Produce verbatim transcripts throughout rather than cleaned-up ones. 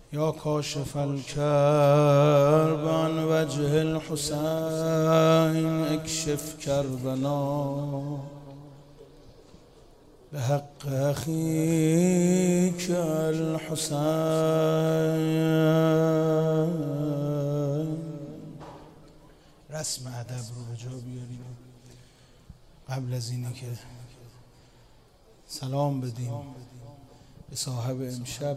یا کاشف الکرب عن وجه الحسین اکشف کربنا بحق اخیک الحسین. رسم ادب رو به جا بیاریم قبل از اینی که سلام بدیم به صاحب امشب،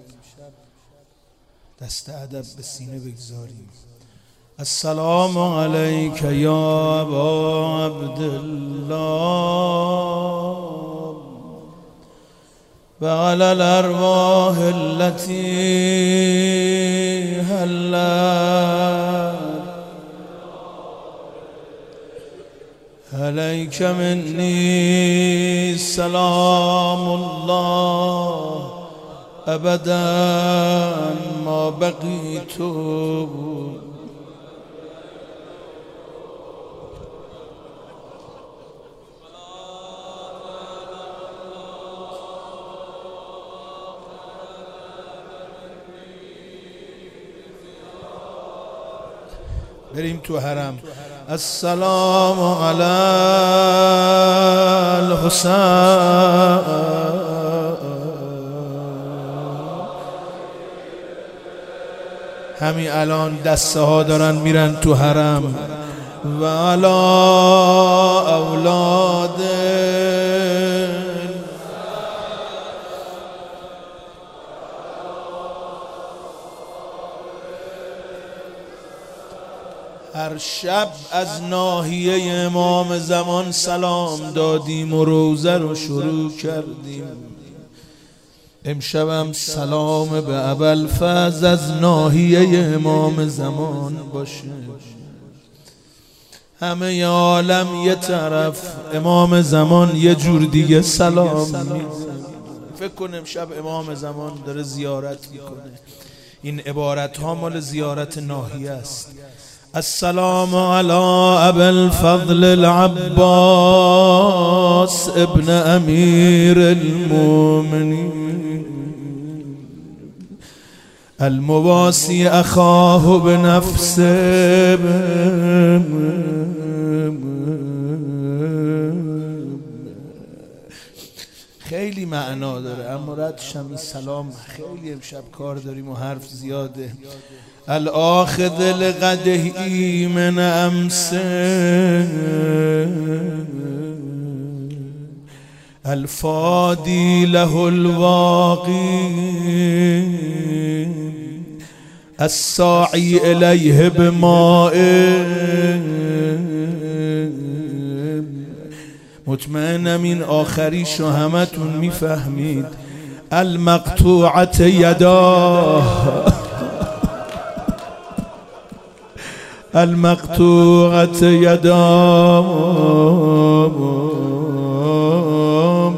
دست ادب به سینه بگذاریم. السلام علیک یا ابا عبدالله و علی الارواح التي هلت علیک منی سلام الله ابدا ما بقیت. بریم تو حرم. السلام علی الحسین همین الان دسته ها دارن میرن تو حرم. و علی اولاد هر شب از ناحیه امام زمان سلام دادیم و روزه رو شروع کردیم. امشبم سلام به ابوالفضل از ناحیه امام زمان باشه. همه عالم یه طرف، امام زمان یه جور دیگه سلام میزنه. فکر کن امشب امام زمان داره زیارت میکنه. این عبارت ها مال زیارت ناحیه است. السلام علی ابوالفضل العباس ابن امیر المؤمنین المواسی اخاه بنفسه. خیلی معنا داره، اما ردش هم این سلام خیلی امشب کار داریم و حرف زیاده. الاخذ لقدهی من امسه الفادی له الواقی الساعی الیه بماء. مطمئنم این آخریشو همتون میفهمید. المقطوعت یداه المقطوعت یدام.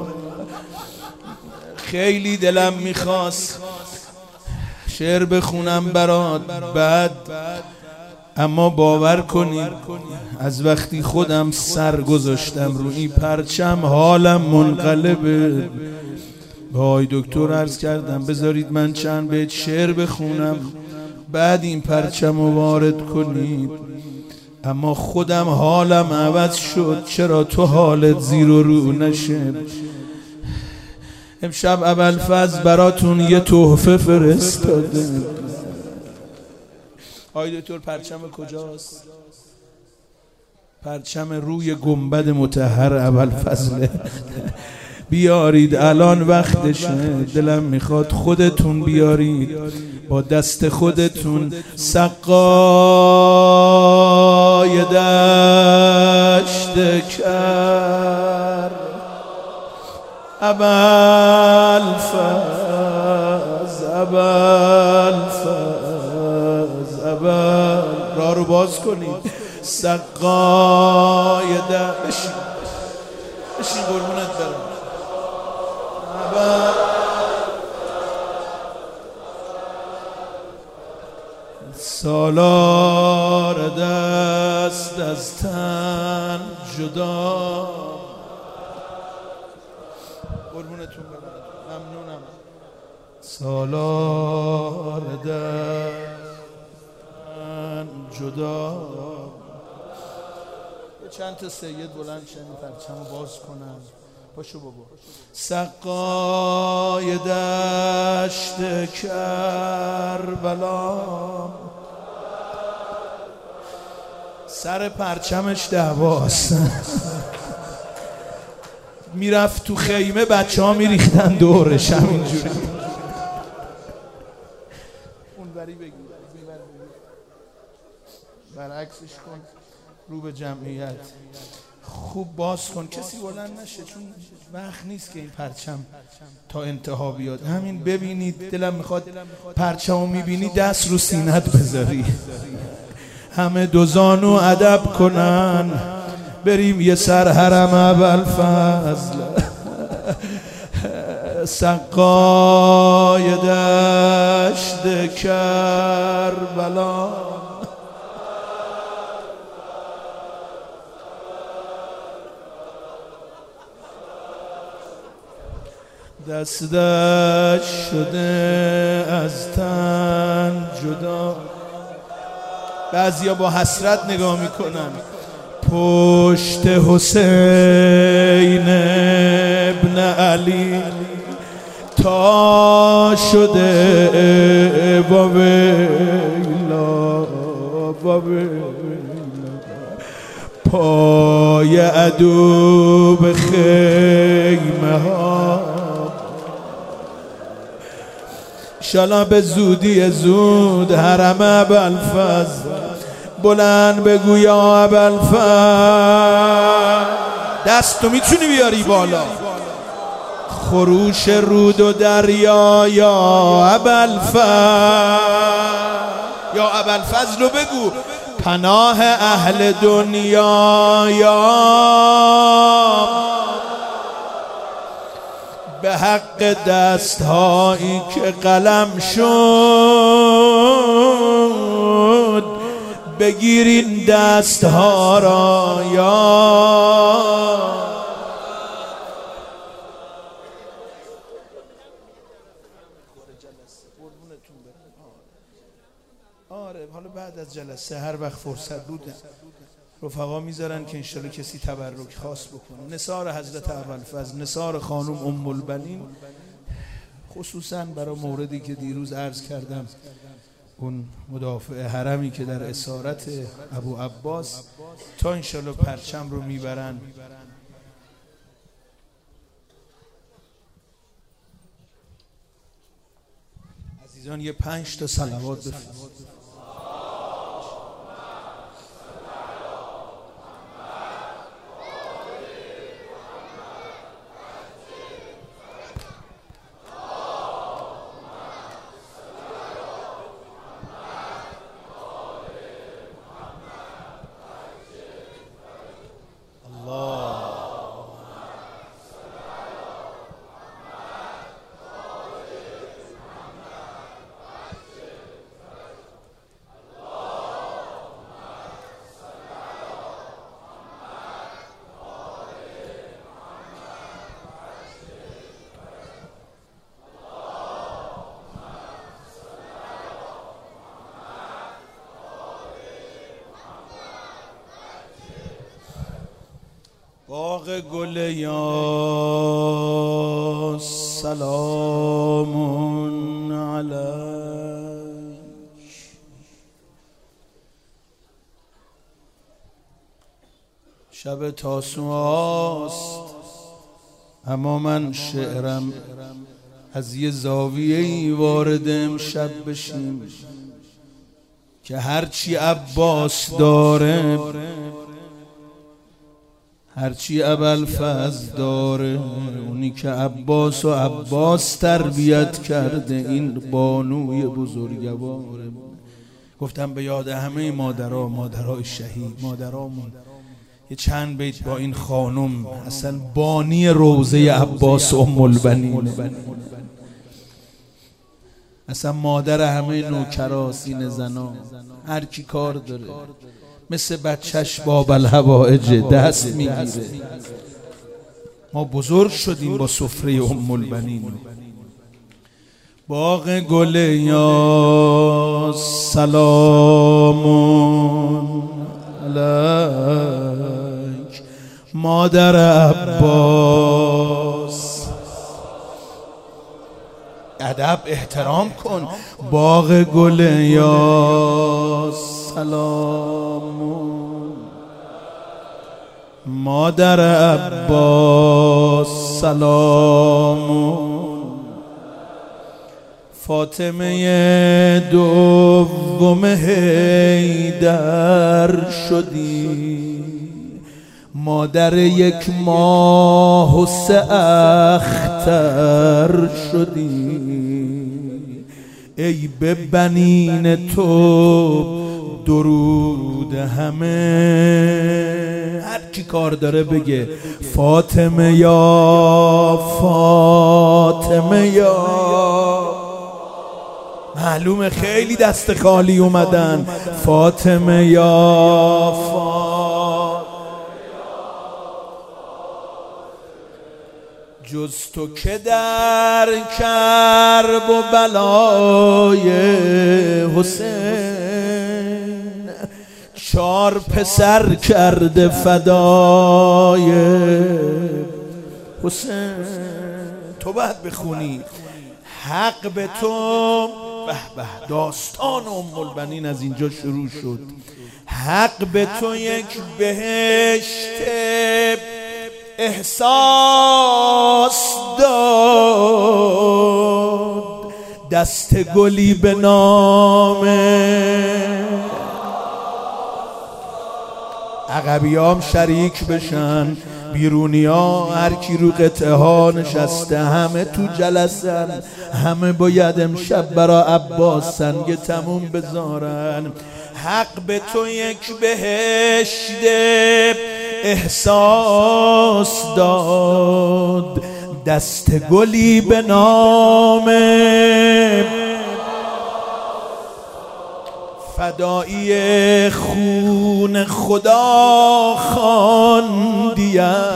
خیلی دلم میخواست شعر بخونم برات بعد، اما باور کنید از وقتی خودم سر گذاشتم رو این پرچم حالم منقلبه. به آقای دکتر عرض کردم بذارید من چند بیت شعر بخونم بعد این پرچم رو وارد کنید، اما خودم حالم عوض شد. چرا تو حالت زیر و رو نشه؟ امشب ابوالفضل براتون یه تحفه فرستاده. آقای دکتر پرچم کجاست؟ پرچم روی گنبد مطهر ابوالفضل. بیارید الان وقتشه. دلم میخواد خودتون بیارید با دست خودتون سقای دشت کر ابوالفضل ابوالفضل ابوال راه رو باز کنید. سقای دشت بشین بشین قربونت برم. سالار دست از تن جدا. قربونتون برم، ممنونم. سالار دستن جدا. چند تا سید بلند شن پرچمو باز کنن. پاشو بابا. سقای دشت کربلا، سر پرچمش دعواست. میرفت تو خیمه، بچه ها میریختن دورش همینجوری. اونوری بگیر، برعکسش کن، رو به جمعیت. خوب باز کن، کسی بلند نشه، چون وقت نیست که این پرچم تا انتها بیاد. همین ببینید، دلم میخواد پرچمو میبینی دست رو سینت بذاری، همه دو زانو ادب کنن، بریم یه سر حرم ابوالفضل. سقای دشت کربلا، دستش شده از تن جدا. بعضیا با حسرت نگاه میکنن. پشت حسین ابن علی تا شده با ویلا، با ویلا، پای عدو به خیمه ها. انشالله به زودی زود حرم ابوالفضل بلند بگو یا ابوالفضل. دستو میتونی بیاری بالا. خروش رود و دریا یا ابوالفضل، یا ابوالفضل رو بگو. پناه اهل دنیا یا به حق دستهایی که قلم شد، بگیرین دستها را یا. آره حالا بعد از جلسه هر وقت فرصت بود رفقا میذارن که انشالله کسی تبرک خاص بکنه. نثار حضرت ابوالفضل، نثار خانم ام البنین، خصوصا برای موردی که دیروز عرض کردم، اون مدافع حرمی که در اسارت ابو عباس، تا انشالله پرچم رو میبرن. عزیزان یه پنج تا صلوات بفرستید. باغ گل یا سلام علیک، شب تاسوعاست اما من شعرم از یه زاویه‌ای وارد امشب بشیم که هرچی عباس داره، هرچی ابوالفضل داره، اونی که عباس و عباس تربیت کرده، این بانوی بزرگواره. گفتم به یاد همه مادرها، مادرهای شهید، مادرامون یه چند بیت با این خانم، اصلا بانی روضه عباس ام البنین، اصلا مادر همه نوکرا، سینه زنا، هر کی کار داره، مثل بچهش باب الحوائج دست میگیره. ما بزرگ شدیم با سفره ام البنین، باغ گل یا سلامون علیک مادر عباس. ادب احترام کن. باغ گل یا سلامون مادر عباس سلامون. فاطمه دوم حیدر شدی، مادر یک ماه و سه اختر شدی. ای به بنین تو درود همه، هر کی کار داره بگه فاطمه یا فاطمه یا. معلومه خیلی دست خالی اومدن. فاطمه یا فاطمه جز تو که در کرب و بلای حسین چار پسر کرده فدای حسین. تو باید بخونی حق به تو. به به داستان ام البنین از اینجا شروع شد. حق به تو یک بهشت احساس داد، دست گلی به نام عقبیام شریک بشن. بیرونی ها هر کی رو قطعه ها نشسته، همه تو جلسن، همه باید امشب برا عباس سنگ تموم بذارن. حق به تو یک بهشت احساس داد، دست گلی به نام فدایی خون خدا خواندیش.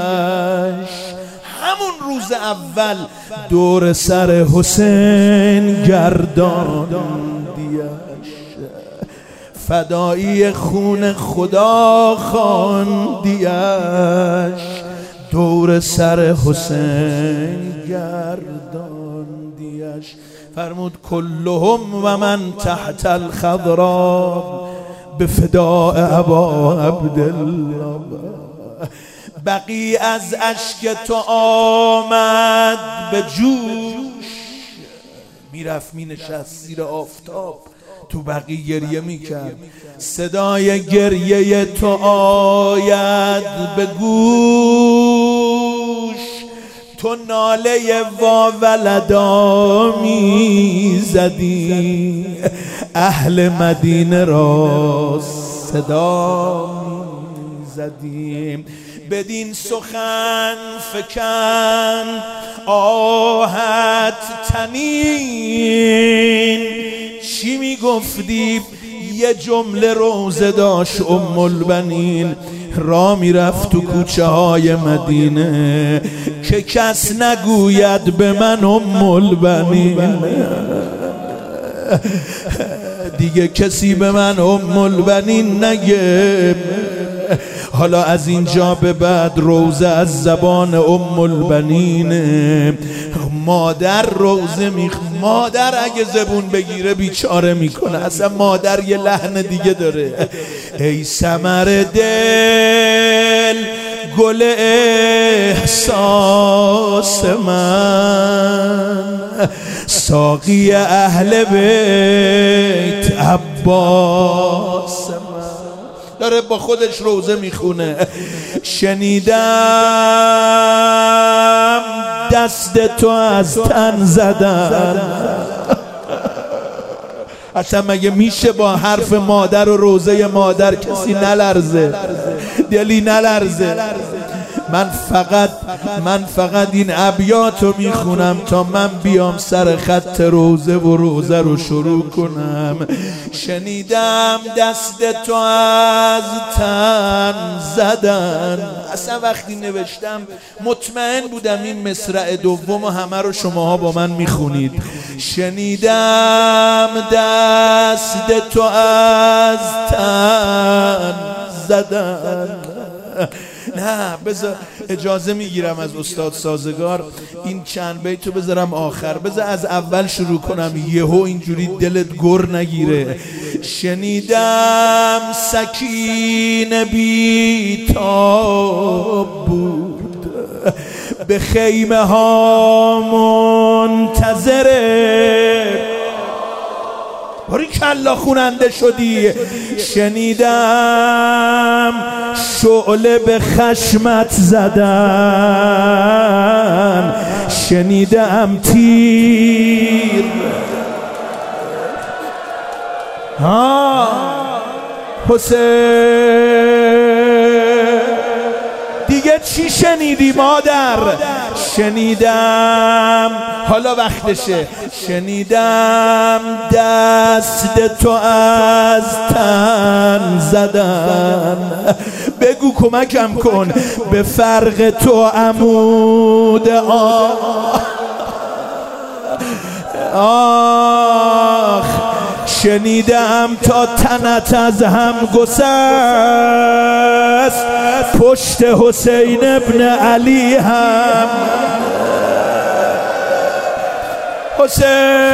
همون روز اول دور سر حسین گرداندیش. فدایی خون خدا خواندیش، دور سر حسین گرداندیش. فرمود کلهم و من تحت الخضرا به فداء ابا عبدالله. بقی از اشک تو آمد به جوش، میرفت می نشست زیر آفتاب تو بقی گریه میکرد. صدای گریه تو آید به گوش، تو ناله وا ولدا میزدی، اهل مدینه را صدا میزدیم. بدین سخن فکن آهت تنین، چی میگفتی؟ یه جمله روزه داشت ام البنین. را میرفت تو کوچه های مدینه که کس نگوید به من ام البنین. دیگه کسی به من ام البنین نگه. حالا از اینجا به بعد روزه از زبان ام البنین. مادر روزه میخ مادر اگه زبون بگیره بیچاره میکنه. اصلا مادر یه لحن دیگه داره. ای ثمر دل گل احساس من، ساقی اهل بیت عباس من. داره با خودش روزه میخونه. شنیدم دست تو از تن زدن. اصلا مگه میشه با حرف مادر و روزه مادر کسی نلرزه؟ دلی نلرزه؟ من فقط من فقط این ابیاتو میخونم تا من بیام سر خط روزه و روزه رو شروع کنم. شنیدم دست تو از تن زدن. اصلا وقتی نوشتم مطمئن بودم این مصرع دوم و همه رو شماها با من میخونید. شنیدم دست تو از تن زدن. نه بذار اجازه میگیرم از استاد سازگار این چند بیتو بذارم آخر. بذار از اول شروع کنم یهو اینجوری دلت گر نگیره. شنیدم سکینه بی تاب بود، به خیمه ها منتظره. باری کلا خوننده شدی. شنیدم شعله به خشمت زدن، شنیدم تیر ها حسین. دیگه چی شنیدی مادر؟ شنیدم حالا وقتشه. شنیدم دست تو از تن زدن. بگو کمکم کن. به فرق تو عمود آه آخ. شنیدم تا تنت از هم گسست، پشت حسین ابن علی هم حسین.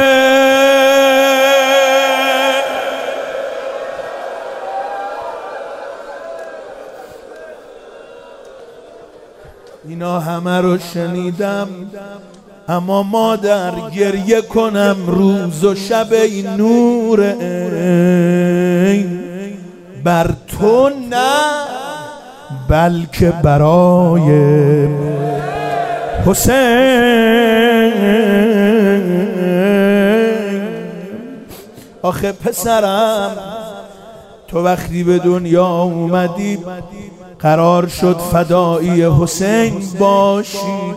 اینا همه رو شنیدم، اما مادر گریه کنم روز و شب این نور عین بر تو نه، بلکه برای حسین. آخه پسرم تو وقتی به دنیا اومدی قرار شد فدایی حسین باشی،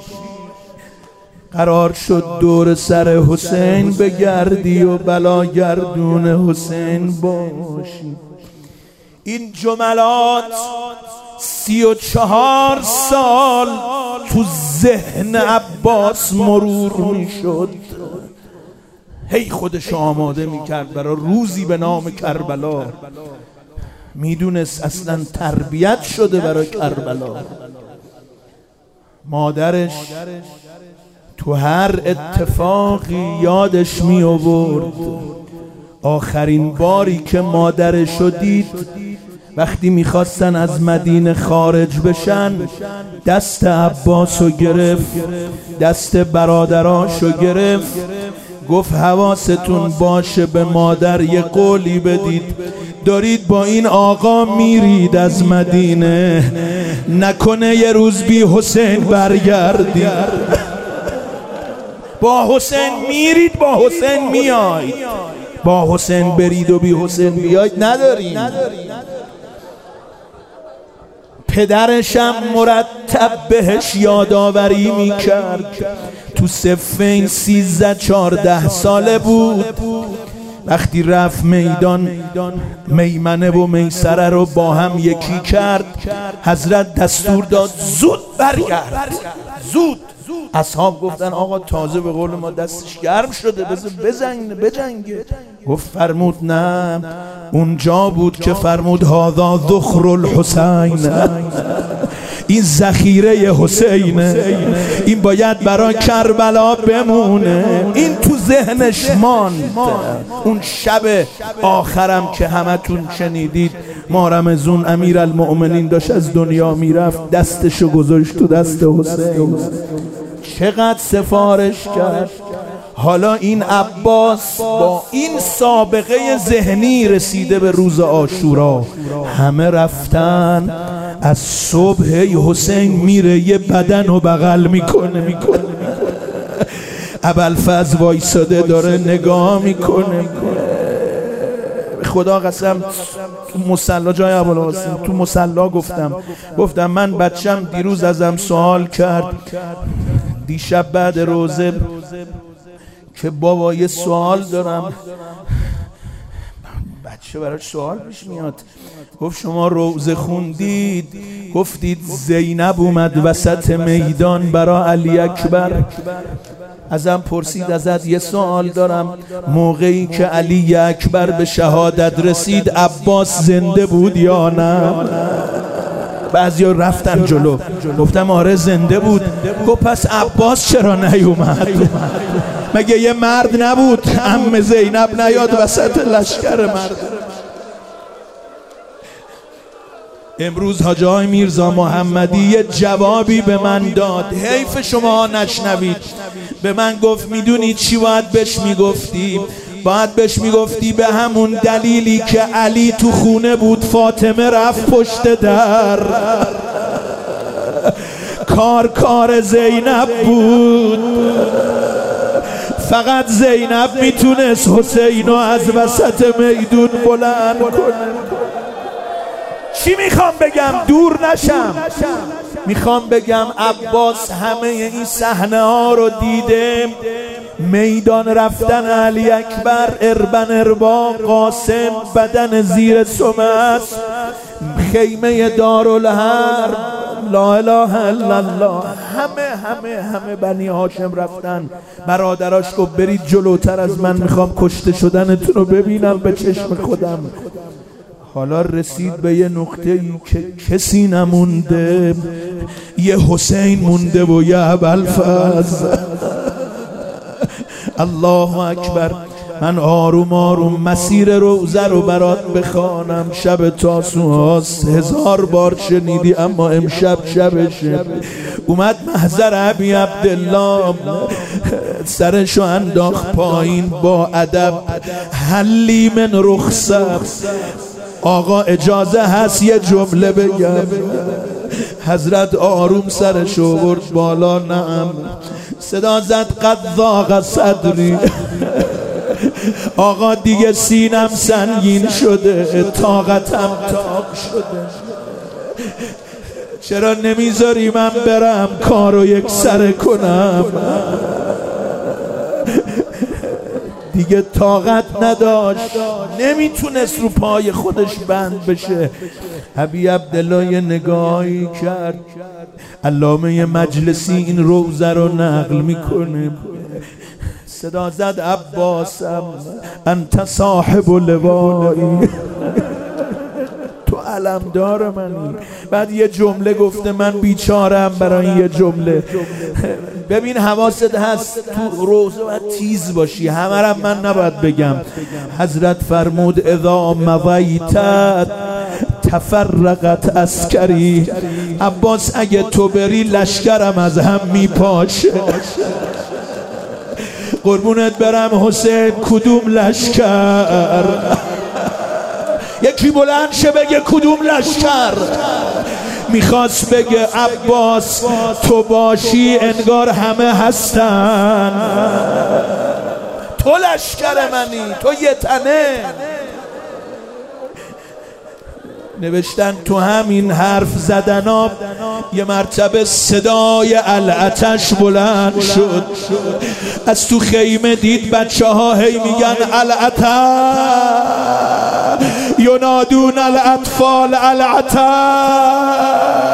قرار شد دور سر حسین بگردی و بلاگردون حسین باشی. این جملات سی و چهار سال تو ذهن عباس مرور می شد. هی خودش آماده می کرد برای روزی به نام کربلا. میدونست اصلا تربیت شده برای کربلا. مادرش تو هر اتفاقی یادش می آورد. آخرین باری که مادرش رو دید وقتی میخواستن از مدینه خارج بشن، دست عباس رو گرفت، دست برادراش رو گرفت، گفت حواستون باشه به مادر یه قولی بدید، دارید با این آقا میرید از مدینه، نکنه یه روز بی حسین برگردید. با حسین میرید با حسین میاید، با حسین برید و بی حسین بیاید نداریم. پدرشم مرتب بهش یادآوری میکرد. تو صفین سیزده چارده ساله بود وقتی رفت میدان، میمنه و میسره رو با هم یکی کرد. حضرت دستور داد زود برگرد، زود. اصحاب گفتن آقا تازه به قول ما دستش گرم شده، بذار بزنگ بجنگه. گفت فرمود نه، اونجا بود که فرمود هذا ذخر الحسین، این ذخیره حسینه، این باید برای کربلا بمونه. این تو ذهنش ماند. اون شب آخرم که همتون شنیدید ما رمضون امیرالمؤمنین داشت از دنیا میرفت، دستشو گذاشت تو دست حسین، چقدر سفارش کرد. حالا این عباس با این سابقه ذهنی رسیده به روز عاشورا، همه رفتن از صبح حسین میره یه بدن رو بغل میکنه میکنه ابوالفضل وایساده داره نگاه میکنه. خدا قسم تو مصلا جای ابوالقاسم تو مصلا گفتم گفتم من بچم دیروز ازم سوال کرد دیشب بعد روزه که بابا یه سوال دارم. بچه براش سوال پیش میاد. گفت شما روزه خوندید گفتید زینب اومد وسط میدان برا علی اکبر. ازم پرسید ازت یه سوال دارم، موقعی که علی اکبر به شهادت رسید عباس زنده بود یا نه؟ بعضیا رفتن جلو. گفتم آره زنده بود. گفت پس عباس چرا نیومد؟ مگه یه مرد نبود عم زینب نیاد وسط لشکر مرد؟ امروز حاج آقای میرزا محمدی یه جوابی به من داد، حیف شما نشنوید. به من گفت میدونی چی باید بهش میگفتی؟ باید بهش میگفتی به همون دلیلی که علی تو خونه بود فاطمه رفت پشت در. کار کار زینب بود، فقط زینب میتونست حسینو از وسط میدون بلند کنه. چی میخوام بگم؟ دور نشم. میخوام بگم عباس همه این صحنه ها رو دیده، میدان رفتن علی اکبر، اربن اربا، قاسم، بدن زیر سمس، خیمه دارالحرب، لا اله الا الله، همه همه همه بنی هاشم رفتن. برادراش گفت برید جلوتر از من، میخوام کشته شدنتون رو ببینم به چشم خودم. حالا رسید به یه نقطه ای که کسی نمونده، یه حسین مونده و یه ابوالفضل. الله اکبر. من آروم آروم مسیر روزه رو برات بخوانم. شب تاسوعاست، هزار بار شنیدی اما امشب شبشه. اومد محضر ابی عبدالله، سرشو انداخت پایین با ادب. حلی من رخصت، آقا اجازه هست یه جمله بگم؟ حضرت آروم سرشو برد بالا. نعم. صدا زد قد ضاق صدری. آقا دیگه سینم سنگین شده، طاقتم تاق شده. چرا نمیذاری من برم کارو یک سره کنم؟ دیگه طاقت نداشت، نمیتونست رو پای خودش بند بشه. ابی عبدالله یه نگاهی کرد. علامه مجلسی این روزه رو نقل میکنه. صدا زد عباسم انت صاحب لوایی، تو علمدار منی. بعد یه جمله گفته، من بیچارم برای یه جمله. ببین حواست هست تو روزه باید تیز باشی، همه رم من نباید بگم. حضرت فرمود اذا مویتت تفرقت عسکری. عباس اگه تو بری لشکرم از هم میپاشه. قربونت برم حسین کدوم لشکر؟ یکی بلند شه بگه کدوم لشکر؟ میخواست بگه عباس تو باشی انگار همه هستن، تو لشکر منی، تو یه تنه. نوشتن تو همین حرف زدنا یه مرتبه صدای العطش بلند شد. از تو خیمه دید بچه ها هی میگن العطش، ینادون الاطفال العطش.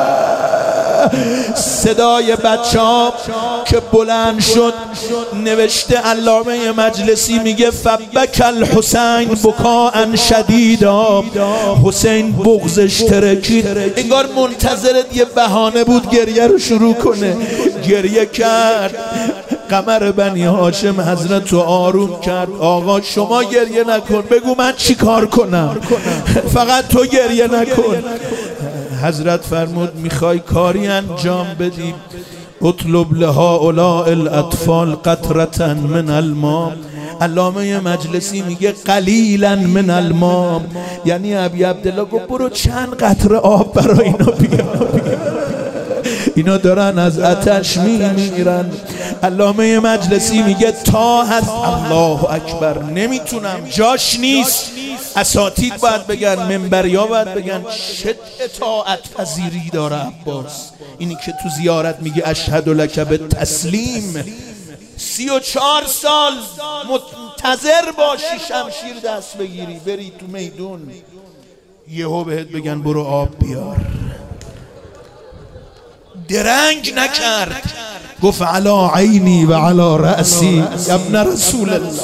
صدای بچه ها که بلند شد، نوشته علامه مجلسی میگه فبک الحسین بکاء شدیدا. حسین بغضش ترکید، انگار منتظر یه بهانه بود گریه رو شروع کنه. گریه کرد. قمر بنی هاشم حضرت رو آروم کرد. آقا شما گریه نکن، بگو من چی کار کنم، فقط تو گریه نکن. حضرت فرمود میخوای کاری انجام بدی؟ اطلب لهؤلاء الاطفال قطرة من الماء. علامه مجلسی میگه قلیلا من الماء، یعنی ابی عبدالله گفت برو چند قطره آب برای اینا بیار، اینا دارن از آتش میمیرن. علامه مجلسی میگه تا هست. الله اکبر. نمیتونم، جاش نیست. اساتید باید بگن، منبریا باید بگن چه اطاعت پذیری داره عباس. اینی که تو زیارت میگه اشهد لک بالتسلیم، سی و چهار سال منتظر باشی شمشیر دست بگیری بری تو میدون، یهو بهت بگن برو آب بیار. درنگ نکرد، گفت علا عینی و علا رأسی ابن رسول الله.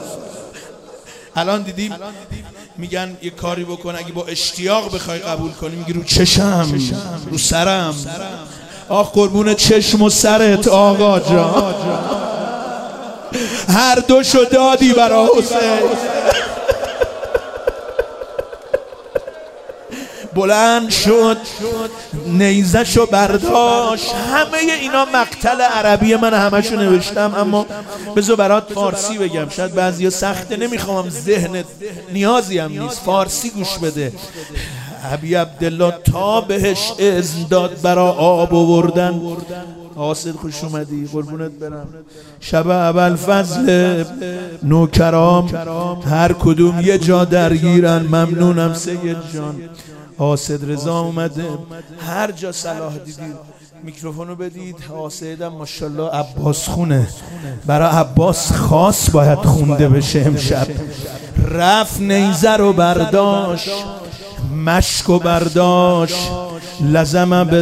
الان دیدیم میگن یه کاری بکن اگه با اشتیاق بخوای قبول کنی میگی رو چشم، رو سرم. آخ قربون چشم و سرت آقا جان، هر دوشو دادی برا حسین. بلند شد نیزشو برداشت. همه اینا مقتل عربی من همشو نوشتم، اما بذار برات فارسی بگم، شاید بعضیا سخته، نمیخوام ذهنت نیازی هم نیست، فارسی گوش بده. ابی عبدالله تا بهش اذن داد برا آب آوردن. حاسد خوش اومدی قربونت برم. شب ابوالفضل نوکرام هر کدوم یه جا درگیرن. ممنونم سید جان. حاسد رضا اومده، هر جا صلاح دیدید میکروفونو بدید. حاسدم ماشاءالله عباس خونه، برای عباس خاص باید خونده بشه امشب. رفت نیزه رو برداشت، مشکو برداشت، لزمه به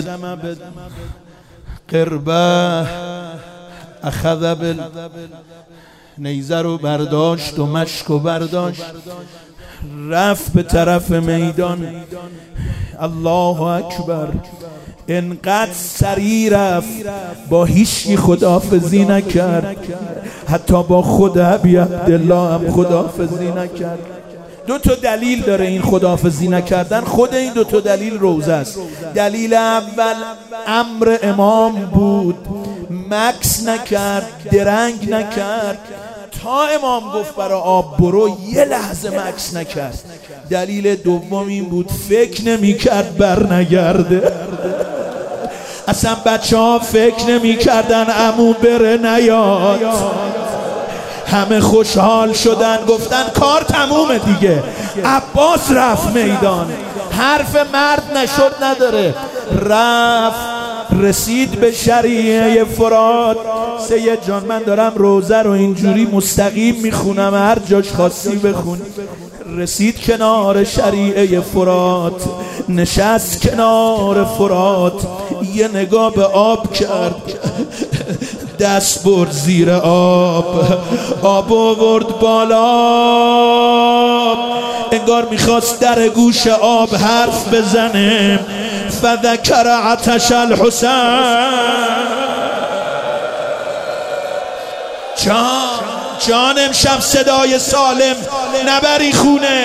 قربه اخذ بل، نیزه رو برداشت و مشکو برداشت، رفت به طرف میدان. الله اکبر. انقدر سریع رفت با هیچکی خداحافظی نکرد، حتی با خود ابی عبدالله هم خداحافظی نکرد. دو تا دلیل داره این خداحافظی نکردن، خود این دو تا دلیل روزه است. دلیل اول امر امام بود، مکس نکرد، درنگ نکرد، تا امام گفت برا آب برو یه لحظه مکس نکرد. دلیل دوم این بود فکر نمی کرد بر نگرده. اصلا بچه ها فکر نمی کردن عمو بره نیاد. همه خوشحال شدن، گفتن کار تمومه دیگه. عباس رفت میدان، حرف مرد نشد نداره. رفت رسید به شریعه فرات. سید جان من دارم روزه رو اینجوری مستقیم میخونم، هر جاش خاصی بخون. رسید کنار شریعه فرات، نشست کنار فرات، یه نگاه به آب کرد، دست برد زیر آب، آب آورد بالا، انگار میخواست در گوش آب حرف بزنه. فذکر عطش الحسین. جان جان امشب صدای سالم نبری خونه،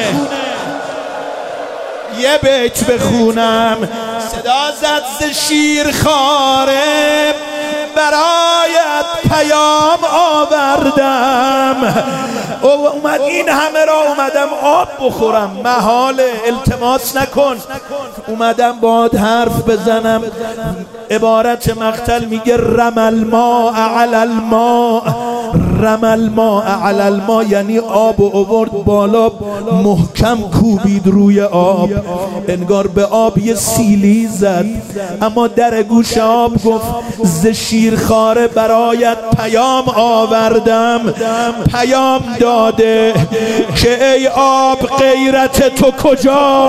یه بیت بخونم. صدا زد ز شیرخواره برایت پیام آوردم. اومد این همه را اومدم آب بخورم، محاله، التماس نکن. اومدم باد حرف بزنم. عبارت مقتل میگه رمل ما علی الماء، رمل ما علی الماء یعنی آب و آورد بالا، محکم کوبید روی آب، انگار به آب یه سیلی زد. اما در گوش آب گفت ز شیرخواره برایت پیام آوردم. پیام داده که ای آب غیرت تو کجا؟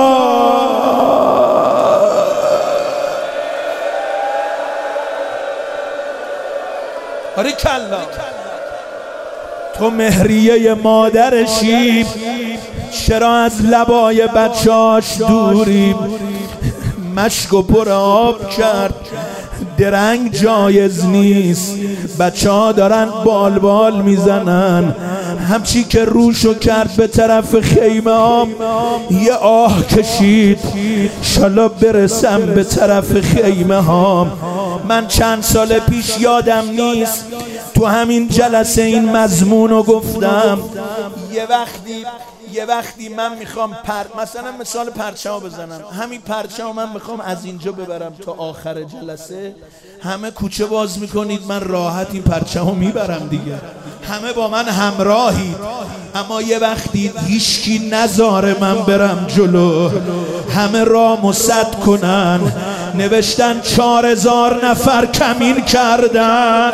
آره کلا تو مهریه مادرشی، چرا از لبای بچاش دوری؟ مشک و پر آب کرد، درنگ جایز نیست. بچه ها دارن بال بال میزنن. همچی که روشو کرد به طرف خیمه ها، یه آه کشید، شالا برسم به طرف خیمه ها. من چند سال پیش یادم نیست تو همین جلسه این مضمونو گفتم. یه وقتی یه وقتی من میخوام پر... مثلا مثال پرچم بزنم، همین پرچم من میخوام از اینجا ببرم تا آخر جلسه، همه کوچه باز میکنید، من راحت این پرچم رو میبرم دیگه. همه با من همراهی، اما یه وقتی هیچکی نذاره من برم جلو، همه رامو سد کنن. نوشتن چهار هزار نفر کمین کردن،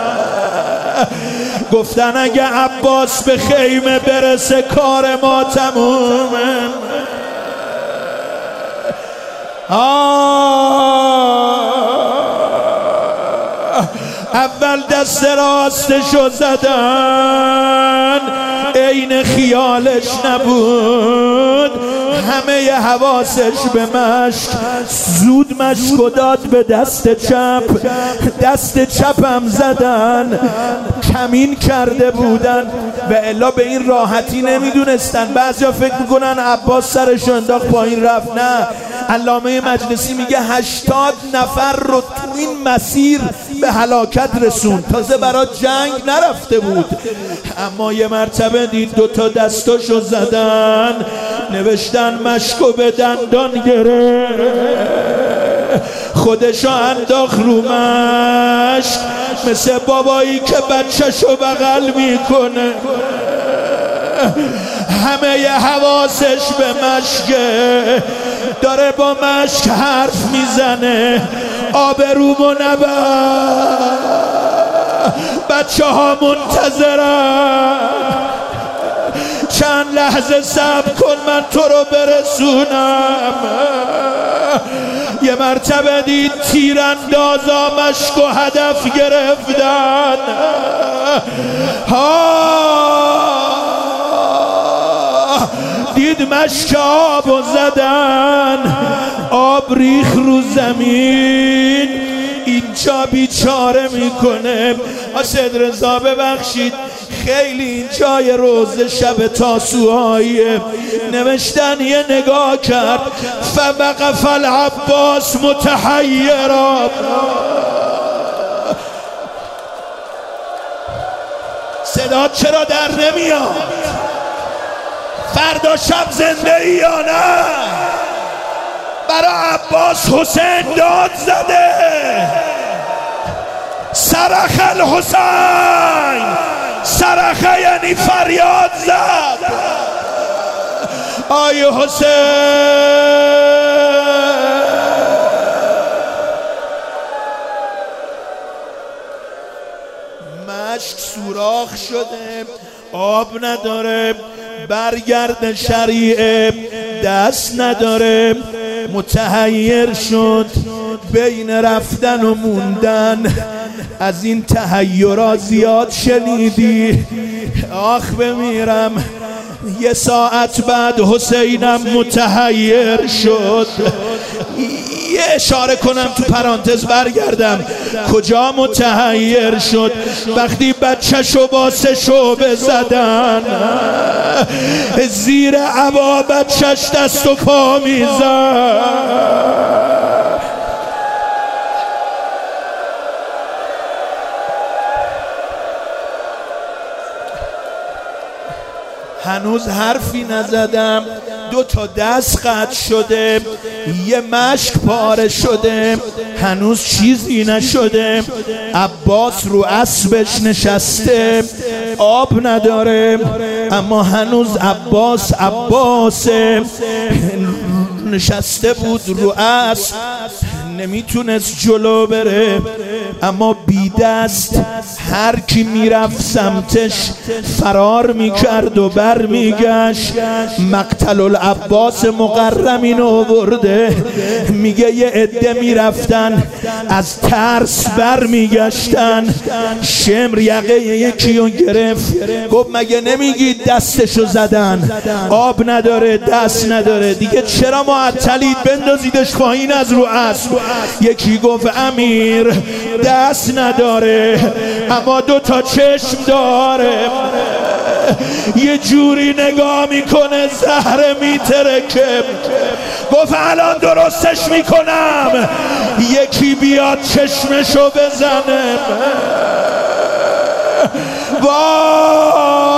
گفتن اگه عباس به خیمه برسه کار ما تمومه. اول دست راستشو زدن، عین خیالش نبود، همه ی حواسش به مشک. زود مشکو داد به دست چپ، دست چپم زدن، کمین کرده بودن و الا به این راحتی نمیدونستن. بعضیا فکر میکنن عباس سرشو انداخت پایین رفت، نه. علامه مجلسی میگه هشتاد نفر رو تو این مسیر به هلاکت رسون، تازه برای جنگ نرفته بود. اما یه مرتبه دید دوتا دستاشو زدن، نوشتن مشکو به دندان گرفت، خودشو انداخت رو مشک، مثل بابایی که بچهشو بغل میکنه. همه ی حواسش به مشکه، داره با مشک حرف میزنه. آبرومو نبر، بچه ها منتظرن، چند لحظه صبر کن من تو رو برسونم. یه مرتبه دید تیراندازا مشک و هدف گرفتن. ها دید مشک آب و زدن، آب ریخ رو زمین، اینجا بیچاره میکنه. حسین رضا ببخشید خیلی این جای روز شب تاسوعاییه. نوشتن یه نگاه کرد، فوقف العباس متحیرا. صدا چرا در نمیاد؟ فردا شب زنده ای یا نه؟ برای عباس حسین داد زده، صرخ الحسین، صرخه یعنی فریاد زد. آی حسین مشک سوراخ شده، آب نداره، برگرد شریعه دست نداره. متحیر شد بین رفتن و موندن. از این تحیرات زیاد شنیدی، آخ بمیرم. یه ساعت بعد حسینم متحیر شد. یه اشاره کنم تو پرانتز برگردم، کجا متحیر شد؟ وقتی بچه‌شو با سه شعبه زدن، زیر عبا بچه‌ش دست و پا میزد. هنوز حرفی نزدم، دو تا دست قطع شده، یه مشک پاره شده، هنوز چیزی نشده. عباس رو اسبش نشسته، آب نداره، اما هنوز عباس عباسه. نشسته بود رو اسب، نمیتونست جلو بره، اما بی دست هر کی میرفت سمتش فرار میکرد و بر میگشت. مقتل العباس مقرم اینو آورده، میگه یه عده میرفتن از ترس بر میگشتن. شمر یقه یکی رو گرفت، گفت مگه نمیگید دستشو زدن؟ آب نداره، دست نداره، دیگه چرا معطلید؟ بندازیدش پایین از رو اسب. یکی گفت امیر دست نداره اما دو تا چشم داره، یه جوری نگاه میکنه زهره میترکه. گفت الان درستش میکنم، یکی بیاد چشمشو بزنه. وای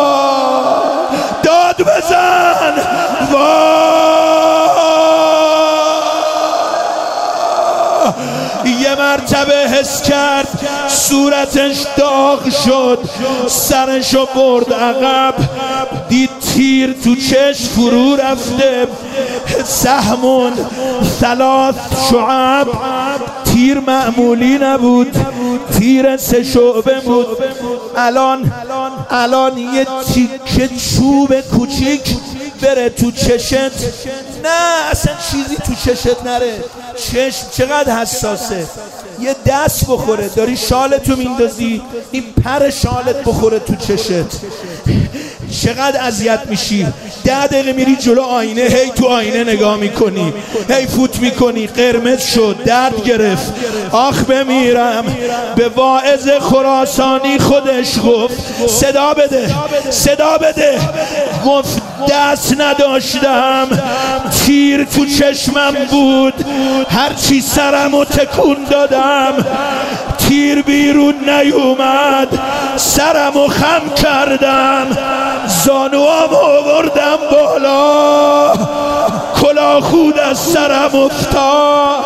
داد بزن، وای یه مرتبه حس کرد صورتش داغ شد، سرشو برد عقب، دید تیر تو چشم فرو رفته. سهمون ثلاث شعب، تیر معمولی نبود، تیر سه شعبه بود. الان الان یه تیکه چوب کوچیک بره تو چشت، نه اصلا چیزی تو چشت نره. چشم چقدر حساسه، یه دست بخوره داری شالتو میندازی، این پر شالت بخوره تو چشت چقدر اذیت میشی. ده دقیقه میری جلو آینه، هی تو آینه نگاه میکنی، هی فوت میکنی، قرمز شد، درد گرفت، آخ بمیرم. به واعظ خراسانی خودش گفت صدا بده، صدا بده. گفت دست نداشتم، تیر تو چشمم بود، هرچی سرمو تکون دادم تیر بیرون نیومد، سرمو خم کردم، زانوام آوردم بالا، کلاه خود از سرم افتاد،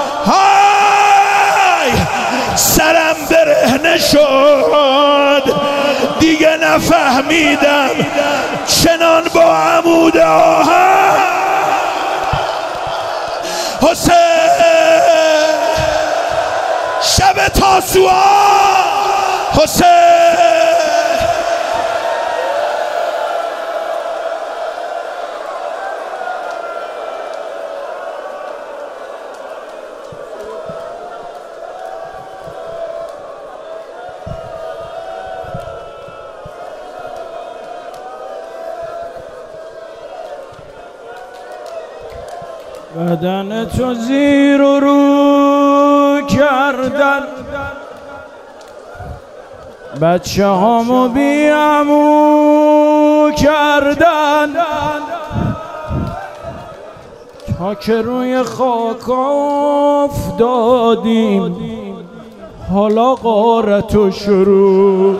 های سرم برهنه شد، دیگه نفهمیدم چنان با عمود آهن. حسین شب تاسوعا، حسین بدن تو زیر و رو کردن، بچه هامو بیامو کردن، تا که روی خاک افتادیم حالا غارتو شروع.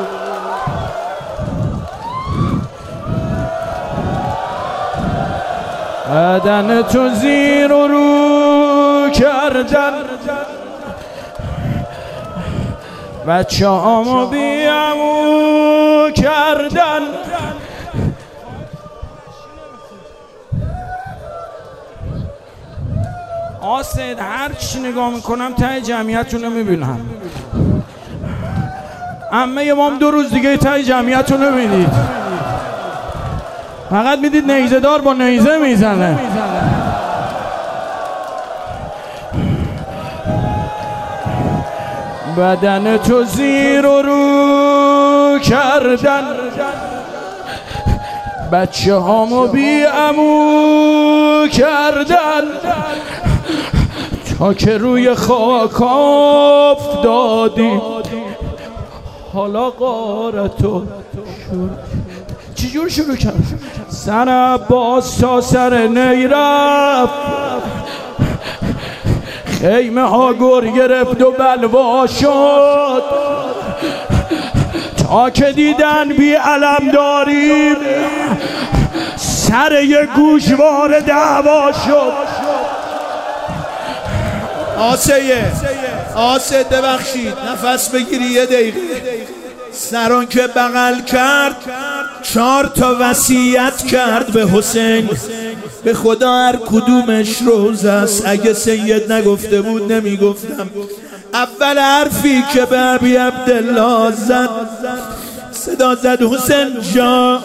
بدن تو زیر و رو کردن، بچه هامو بیامو کردن، آسد هر چی نگاه میکنم ته جمعیتون رو میبینم. عمه امام دو روز دیگه ته جمعیتون رو میبینید، فقط میدید نیزه دار با نیزه میزنه. بدن تو زیر و رو کردن، بچه هامو بی عمو کردن، تا که روی خاک افتادیم حالا غارتو شروع. چجور شروع کرد؟ سر عباس تا سر نی رفت، خیمه ها گر گرفت و بلوا شد، تا که دیدن بی علم داریم سر یه گوشوار دعوا شد. آسیه آسه ببخشید نفس بگیری یه دقیقه. سران که بغل کرد چهار تا وصیت کرد به حسین، به خدا هر کدومش روز است، اگه سید نگفته بود نمیگفتم. اول حرفی که به ابی عبدالله زد، صدا زد حسین جان،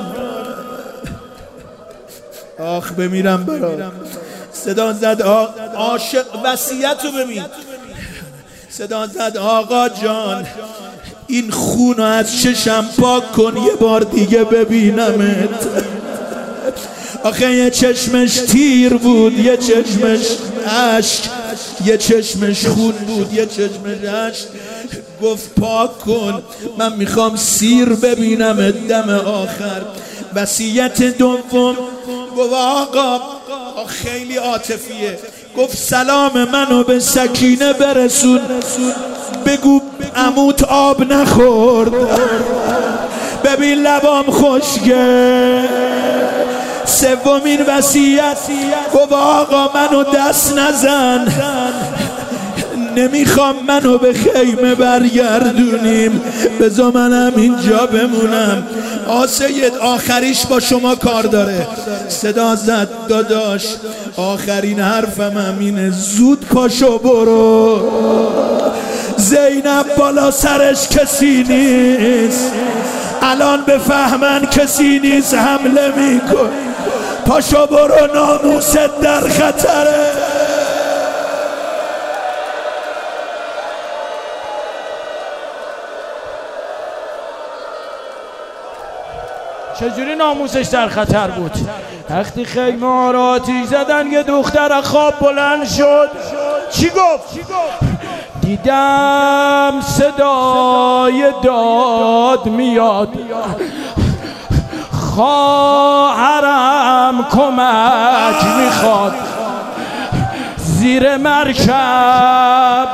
آخ بمیرم برات. صدا زد عاشق، وصیت رو ببین، صدا زد آقا جان این خونو از چشم پاک کن یه بار دیگه ببینمت. آخه یه چشمش تیر بود، یه چشمش عشق، یه چشمش خون بود، یه چشمش عشق. گفت پاک کن، من میخوام سیر ببینم دم آخر. وصیت دوم گفت آقا خیلی عاطفیه، گفت سلام منو به سکینه برسون، بگو عموت آب نخورد، ببین لبام خشکه. سومین وصیت گفت آقا منو دست نزن، نمیخوام منو به خیمه برگردونیم، بذار منم اینجا بمونم. آسید آخریش با شما کار داره. صدا زد داداش آخرین حرفم همینه، زود پاشو برو. زینب بالا سرش کسی نیست، الان بفهمن کسی نیست حمله میکن. پاشو برو ناموست در خطره. چجوری ناموسش در خطر بود؟ وقتی خیمه ها را آتیش زدن یه دختر خواب بلند شد. چی گفت؟ دیدم صدای داد میاد، خواهرم کمک میخواد. زیر مرکب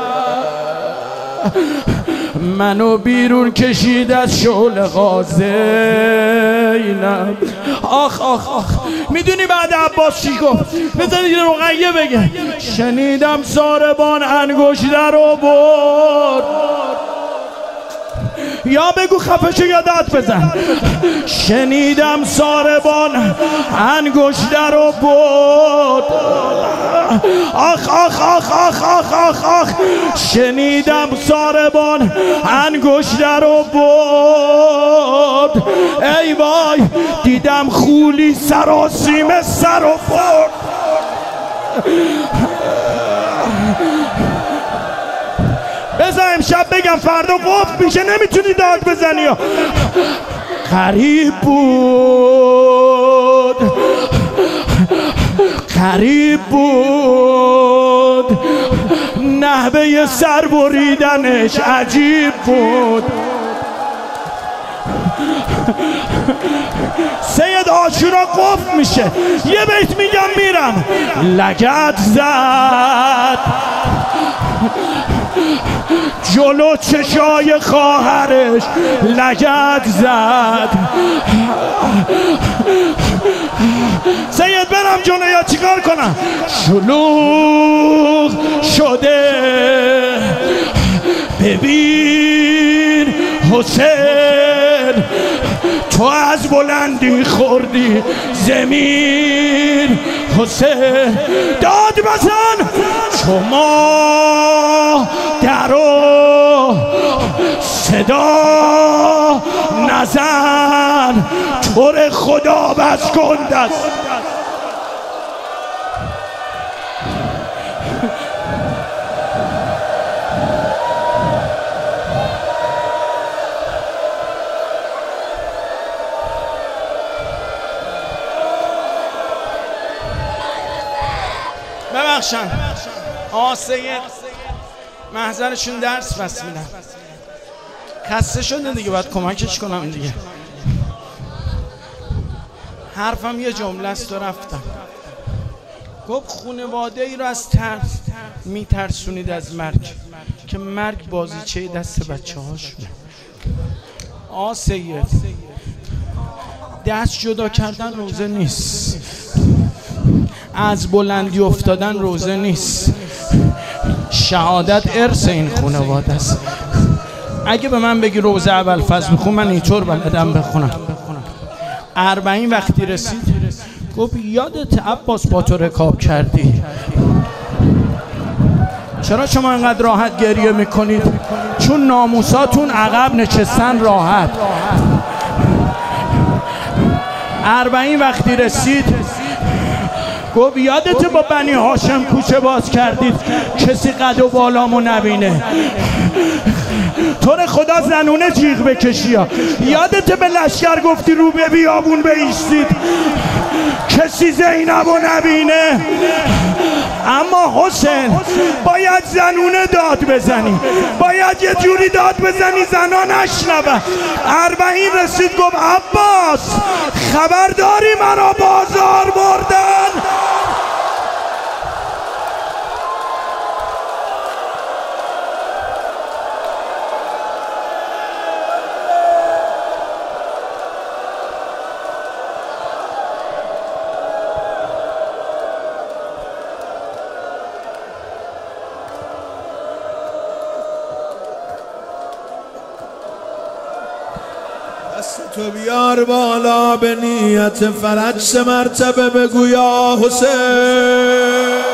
منو بیرون کشید از شعله غازینم. آخ آخ آخ. میدونی بعد عباس چی گفت؟ بزنید رقیه بگه. شنیدم ساربان انگشته رو برد. یا بگو خفه شو یا داد بزن. شنیدم ساربان انگشته رو برد. آخ آخ آخ آخ آخ آخ آخ. شنیدم ساربان انگشته رو برد. ای وای دیدم خولی سراسیمه سر رو برد. بذار امشب بگم فردا قفل میشه نمیتونی داد بزنی. غریب بود غریب بود نحوه سر بریدنش عجیب بود. سید عاشورا قفل میشه یه بیت میگم میرم. لگد زد جلو چشای خواهرش، لگد زد. سید برم جلو یا چیکار کنم؟ شلوغ شده ببین حسین، تو از بلندی خوردی زمین. حسین داد بزن شما درو صدا نزن، طور خدا بس کند است. ببخشن آقا سید محضرشون درس بس میدن، خسته شده دیگه باید کمکش کنم دیگه. حرفم یه جمله است و رفتم. گفت خانواده ای رو از ترس میترسونید از مرگ که مرگ بازیچه دست بچه هاشونه. آقا سید دست جدا کردن روزه نیست، از بلندی افتادن روزه نیست. شهادت ارث این خانواده است. اگه به من بگی روزه اول فضل بخون من اینطور بلدم بخونم. اربعین وقتی رسید گفت یادت عباس با تو رکاب کردی؟ چرا شما اینقدر راحت گریه میکنید؟ چون ناموساتون عقب نشستن راحت. اربعین وقتی رسید گفت یادت با بنی هاشم کوچه باز کردید کسی قد و بالامو نبینه؟ طور خدا زنونه جیغ بکشی ها. یادت به لشکر گفتی رو به بیابون بایستید کسی زینبو نبینه؟ اما حسین باید زنونه داد بزنی، باید یه جوری داد بزنی زنا نشنوه. اربعین رسید گفت عباس خبرداری مرا بازار بردن. تو بیار بالا به نیت فرج سه مرتبه بگو یا حسین.